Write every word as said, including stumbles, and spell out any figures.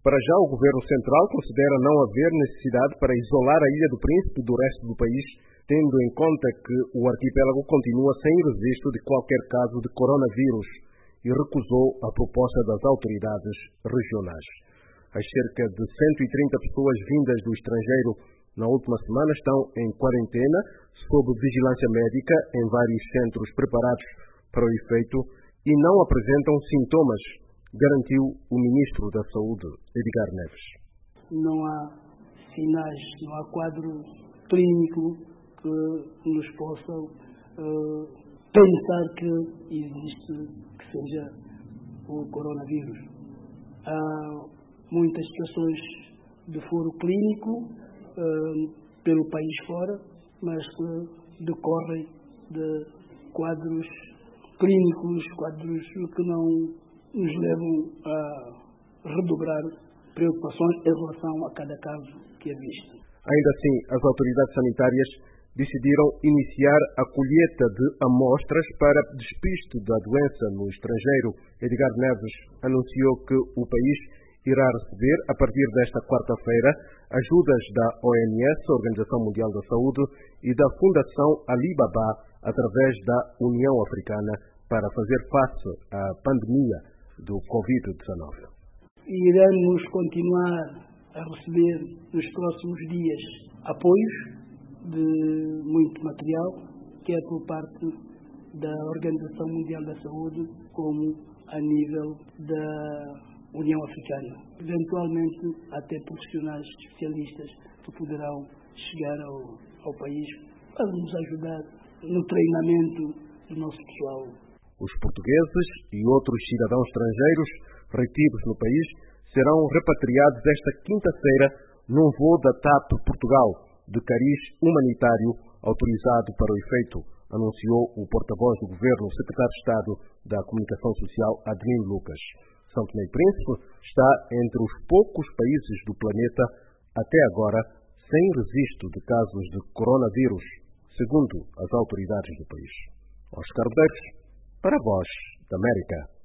Para já, o governo central considera não haver necessidade para isolar a Ilha do Príncipe do resto do país, tendo em conta que o arquipélago continua sem registro de qualquer caso de coronavírus e recusou a proposta das autoridades regionais. As cerca de cento e trinta pessoas vindas do estrangeiro na última semana estão em quarentena, sob vigilância médica em vários centros preparados para o efeito e não apresentam sintomas, garantiu o ministro da Saúde, Edgar Neves. Não há sinais, não há quadro clínico que nos possa uh, pensar que existe, que seja o coronavírus. Há muitas situações de foro clínico uh, pelo país fora, mas que decorrem de quadros clínicos, quadros que não nos levam a redobrar preocupações em relação a cada caso que é visto. Ainda assim, as autoridades sanitárias decidiram iniciar a colheita de amostras para despiste da doença no estrangeiro. Edgar Neves anunciou que o país irá receber, a partir desta quarta-feira, ajudas da O M S, Organização Mundial da Saúde, e da Fundação Alibaba, através da União Africana, para fazer face à pandemia do covid dezenove. Iremos continuar a receber nos próximos dias apoios de muito material, quer por parte da Organização Mundial da Saúde, como a nível da União Africana. Eventualmente, até profissionais especialistas que poderão chegar ao, ao país para nos ajudar no treinamento do nosso pessoal. Os portugueses e outros cidadãos estrangeiros retidos no país serão repatriados esta quinta-feira num voo da TAP Portugal, de cariz humanitário, autorizado para o efeito, anunciou o porta-voz do Governo, o secretário de Estado da Comunicação Social, Adelino Lucas. São Tomé e Príncipe está entre os poucos países do planeta, até agora, sem registro de casos de coronavírus, segundo as autoridades do país. Oscar Rodrigues, para a Voz da América.